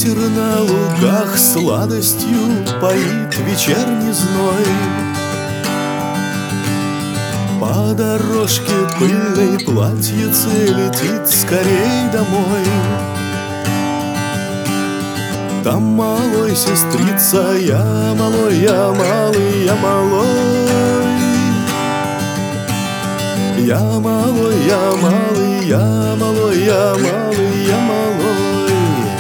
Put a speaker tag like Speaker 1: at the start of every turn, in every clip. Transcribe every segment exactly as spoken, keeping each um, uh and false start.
Speaker 1: Ветер на лугах сладостью поит вечерний зной. По дорожке пыльной платьице летит скорей домой. Там малой сестрица, я малой, я малый, я малой. Я малой, я малый, я малой, я малый, я малой.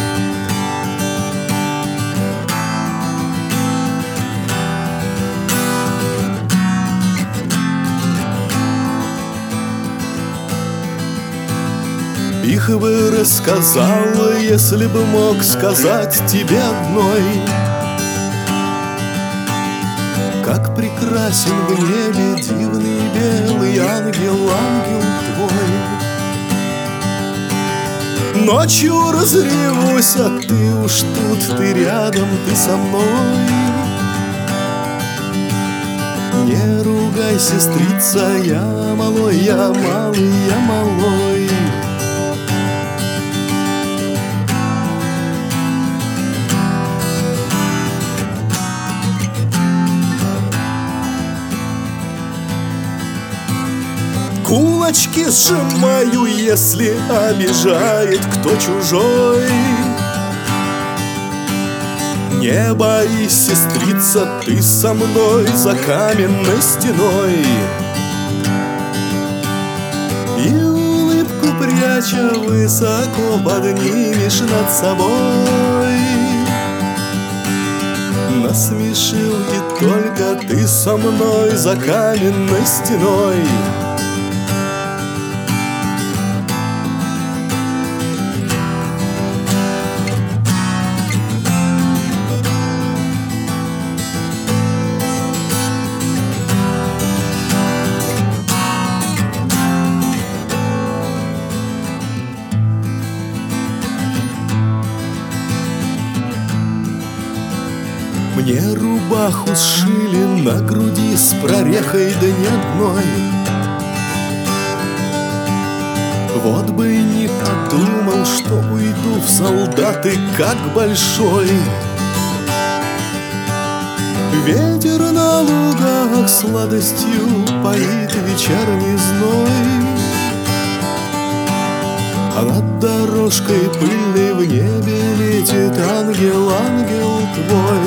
Speaker 1: Их бы рассказал, если бы мог сказать тебе одной, как прекрасен в небе дивный белый ангел, ангел твой. Ночью разревусь, а ты уж тут, ты рядом, ты со мной. Не ругай, сестрица, я малой, я малый, я малой. Кулачки сжимаю, если обижает кто чужой. Не боись, сестрица, ты со мной за каменной стеной. И улыбку пряча высоко поднимешь над собой. Насмешил и только ты со мной за каменной стеной. Мне рубаху сшили на груди с прорехой да не одной. Вот бы и не подумал, что уйду в солдаты как большой. Ветер на лугах сладостью поит вечерний зной. А над дорожкой пыльной в небе летит ангел, ангел твой.